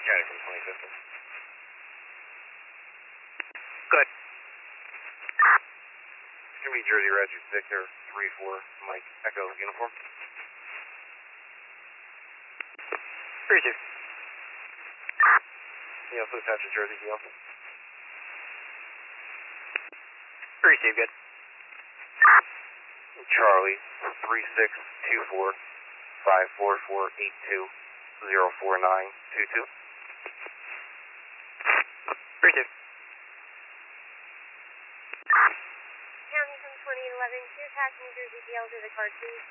County from 2015. Good. It's going to be Jersey Reg Victor 3-4, Mike Echo uniform. Receive. Yeah, please touch the Jersey deal. Receive, good. Charlie 3624 54482 04922. Receive. County from 2011, 2 passenger DPL to the card, please.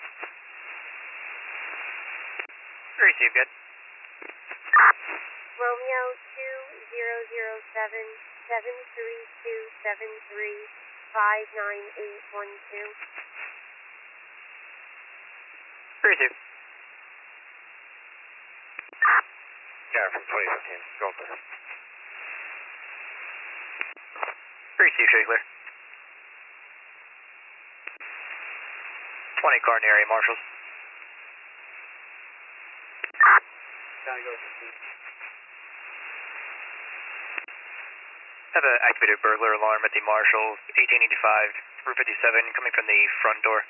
Receive, good. Romeo 2007 73273 59812. Receive. County from 2015, going clear. Receive, show you clear. 20 car in the area, marshals. County go 15. Have an activated burglar alarm at the Marshall, 1885, Route 57, coming from the front door.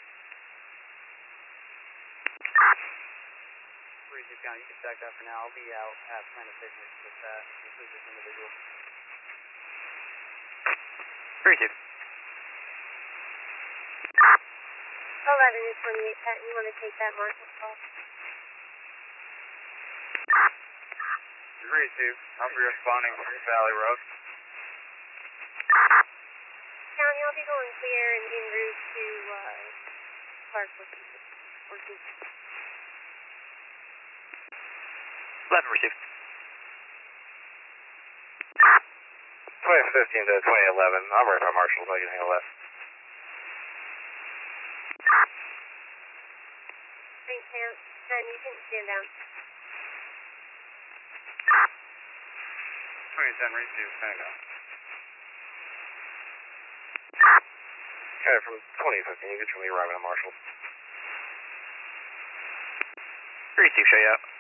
Receive, County, you can stack that for now. I'll be out at Planet Fitness with that. This is this individual. Receive. 11 is 28 Pat, you want to take that Marshall call? Receive. I'll be responding from Valley Road. County, I'll be going clear and en route to Clark Working. 11, receive. 2015 to 2011. I'm right by Marshall, so I can handle that. Thanks, Sam. And you can stand down. 2010 receive, stand down. County from 2015, you can show me arriving at Marshall. Receive, show you out.